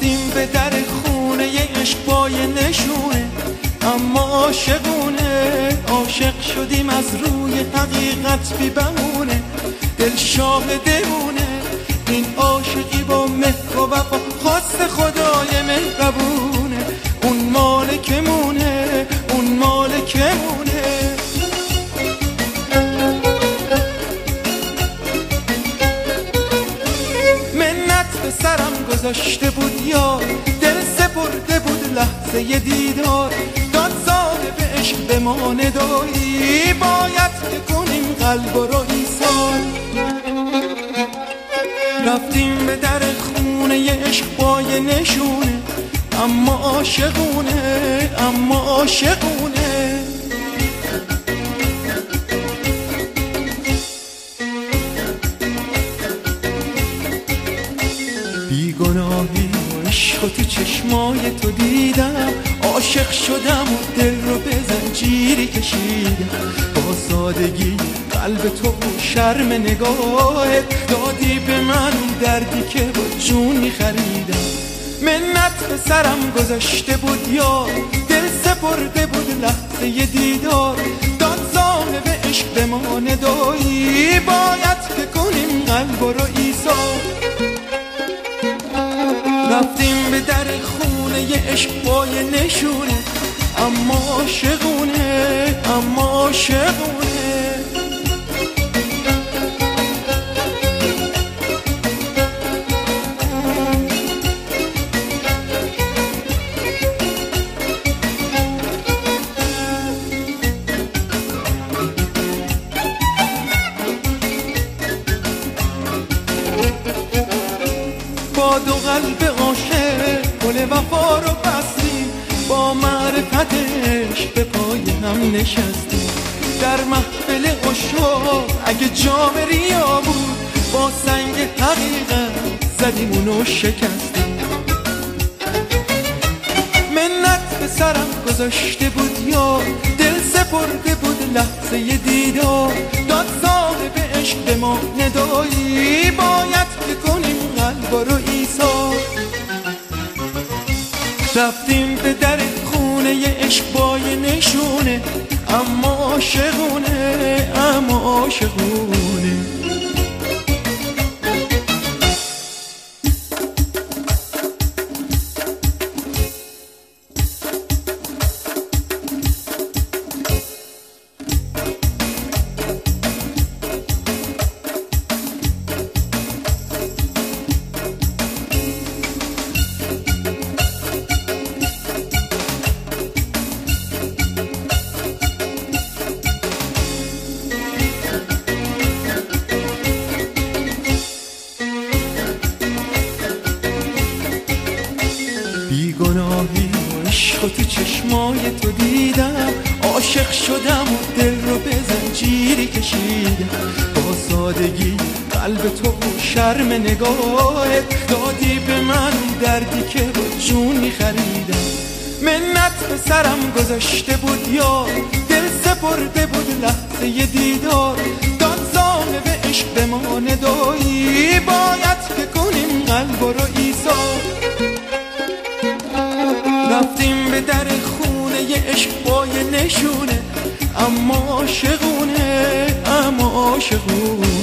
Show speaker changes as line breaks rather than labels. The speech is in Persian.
رفتیم به در خونه عشق با یه نشونه، اما عاشقونه. عاشق شدیم از روی حقیقت بی بهونه، دل شاهدمونه. این عاشقی با مهر و وفا خواست خدای مهربونه، اون مالکمونه، اون مالکمونه. منت به سرم گذاشته بود یار، دل سپرده بود لحظه ی دیدار. داد صاحب عشق به ما ندایی، باید که کنیم قلب رو ایثار. رفتیم به در خونه ی عشق با یه نشونه، اما عاشقونه، اما عاشقونه. بیگناهی و عشق و تو چشمای تو دیدم، عاشق شدم و دل رو به زنجیری کشیدم. با سادگی قلب تو و شرم نگاهت دادی به من دردی که با جون می‌خریدم. منت به سرم گذاشته بود یار، دل سپرده بود لحظه ی دیدار. داد صاحب عشق به ما ندایی، باید که کنیم قلب رو ایثار. رفتیم به در خونه ی عشق با یه نشونه، اما عاشقونه، اما عاشقونه. با دو قلب عاشق گل وفا رو بستیم، با معرفتش به پای هم نشستیم. در محفل عشاق اگه جام ریا بود، با سنگ حقیقت زدیم اونو شکستیم. منت به سرم گذاشته بود یار، دل سپرده بود لحظه ی دیدار. داد صاحب عشق به ما ندایی، باید که کنیم قلب رو ایثار. رفتیم به در خونه ی عشق با یه نشونه، اما عاشقونه، اما عاشقونه. بیگناهی و عشق و تو چشمای تو دیدم، عاشق شدم و دل رو به زنجیری کشیدم. با سادگی قلب تو و شرم نگاهت دادی به من دردی که با جون می‌خریدم. منت به سرم گذاشته بود یار، دل سپرده بود لحظه ی دیدار. داد صاحب عشق به ما ندایی، باید که کنیم قلب رو ایثار. رفتیم به در خونه ی عشق با یه نشونه، اما عاشقونه، اما عاشقونه.